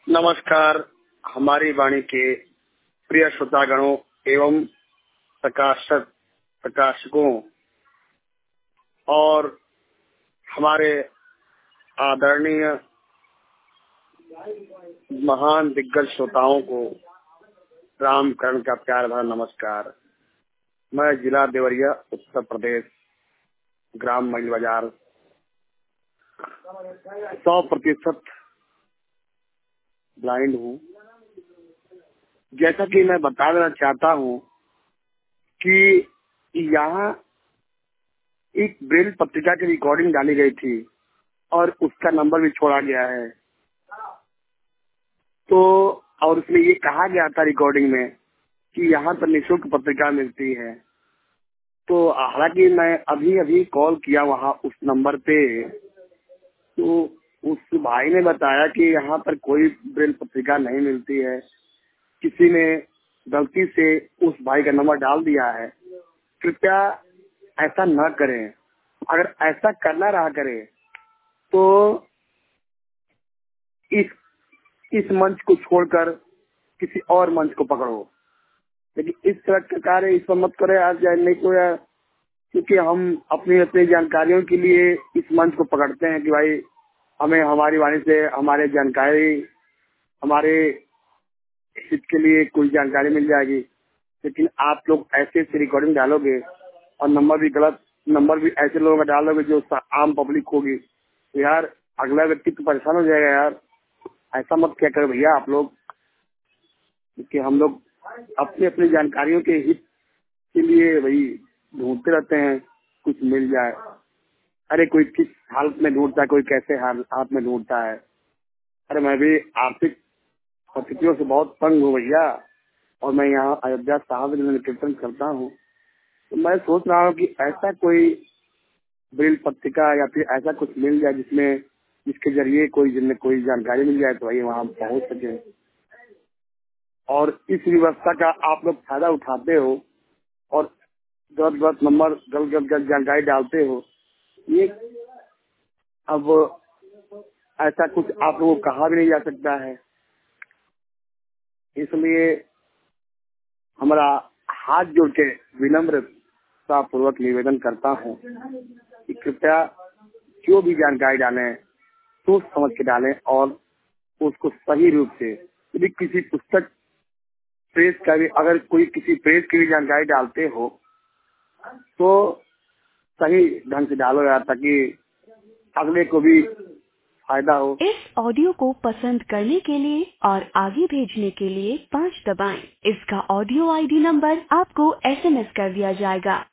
नमस्कार। हमारी वाणी के प्रिय श्रोतागणों एवं प्रकाशकों और हमारे आदरणीय महान दिग्गज श्रोताओं को रामकरण का प्यार भरा नमस्कार। मैं जिला देवरिया उत्तर प्रदेश ग्राम मईल बाजार 100% ब्लाइंड हूँ। जैसा कि मैं बता देना चाहता हूँ कि यहाँ एक ब्रेल पत्रिका की रिकॉर्डिंग डाली गई थी और उसका नंबर भी छोड़ा गया है। तो और उसमें ये कहा गया था रिकॉर्डिंग में कि यहाँ पर निःशुल्क पत्रिका मिलती है। तो हालांकि मैं अभी कॉल किया वहाँ उस नंबर पे, तो उस भाई ने बताया कि यहाँ पर कोई ब्रेल पत्रिका नहीं मिलती है। किसी ने गलती से उस भाई का नंबर डाल दिया है। कृपया ऐसा न करें। अगर ऐसा करना रहा करें तो इस मंच को छोड़कर किसी और मंच को पकड़ो, लेकिन इस तरह का कार्य इस पर मत करें। आज नहीं तो यार, क्योंकि हम अपनी जानकारियों के लिए इस मंच को पकड़ते हैं कि भाई हमें हमारी वाणी से हमारे जानकारी हमारे हित के लिए कोई जानकारी मिल जाएगी। लेकिन आप लोग ऐसे रिकॉर्डिंग डालोगे और नंबर भी गलत, नंबर भी ऐसे लोगों का डालोगे जो आम पब्लिक होगी, तो यार अगला व्यक्ति तो परेशान हो जाएगा। यार ऐसा मत क्या करो भैया आप लोग, क्योंकि हम लोग अपनी जानकारियों के हित के लिए भाई ढूंढते रहते हैं कुछ मिल जाए। अरे कोई किस हालत में ढूंढता है, कोई कैसे हालत में ढूंढता है। अरे मैं भी आर्थिक परिस्थितियों से बहुत तंग हूँ भैया, और मैं यहाँ अयोध्या साहब में कीर्तन करता हूँ। तो मैं सोच रहा हूँ कि ऐसा कोई ब्रेल पत्रिका या फिर ऐसा कुछ मिल जाए जिसके जरिए कोई जानकारी मिल जाए तो भाई वहाँ पहुँच सके। और इस व्यवस्था का आप लोग फायदा उठाते हो और गलत नंबर गलत जानकारी डालते हो। ये अब ऐसा कुछ आप लोगों को कहा भी नहीं जा सकता है। इसलिए हमारा हाथ जोड़ के विनम्रता पूर्वक निवेदन करता हूँ कि कृपया जो भी जानकारी डालें सोच समझ के डालें और उसको सही रूप से। यदि किसी पुस्तक प्रेस का भी, अगर कोई किसी प्रेस की भी जानकारी डालते हो तो सही ढंग से डालो यार, ताकि अगले को भी फायदा हो। इस ऑडियो को पसंद करने के लिए और आगे भेजने के लिए 5 दबाएं। इसका ऑडियो आईडी नंबर आपको SMS कर दिया जाएगा।